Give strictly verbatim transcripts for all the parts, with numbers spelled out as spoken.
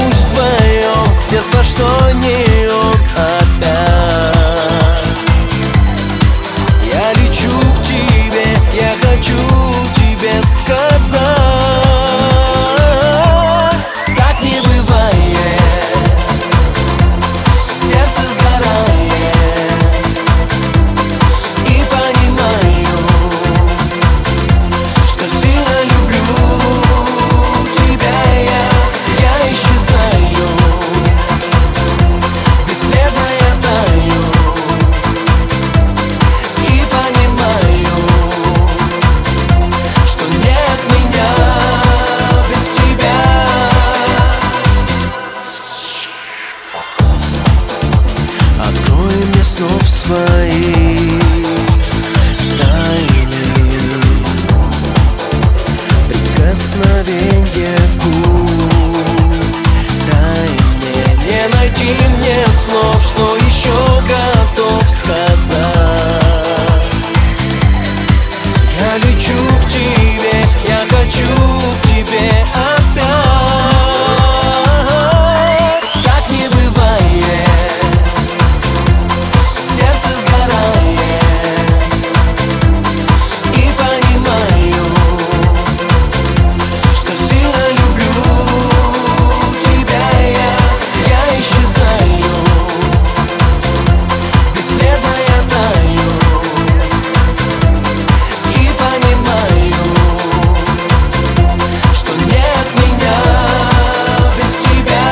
останусь вдвоем, где сплошной неон опять. Я лечу к тебе, я хочу тебе сказать, так не бывает, сердце сгорает, и понимаю, что сильно люблю тебя я. Я исчезаю, бесследно я таю, и понимаю, что нет меня без тебя. Открой мне снов свои тайны, прикосновенье губ. Дай мне, не найти мне слов, что еще готов сказать. Я лечу к тебе, я хочу к тебе опять. Так не бывает, сердце сгорает, и понимаю, что сильно люблю тебя я. Я исчезаю, бесследно я таю, и понимаю, что нет меня без тебя.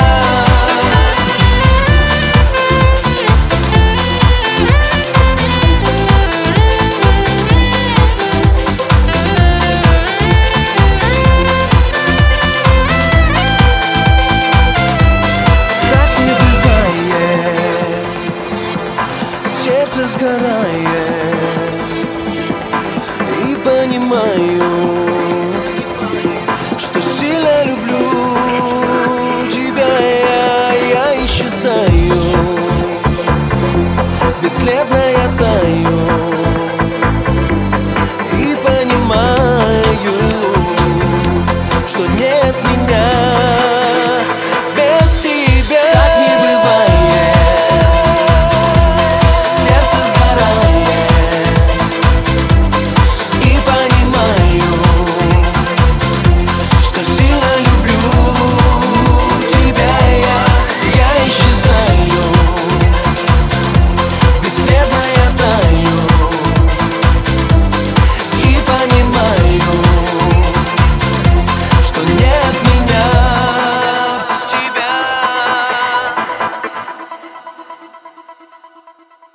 Так не бывает, сердце сгорает, и понимаю, что сильно люблю тебя я. Я исчезаю, бесследно я таю,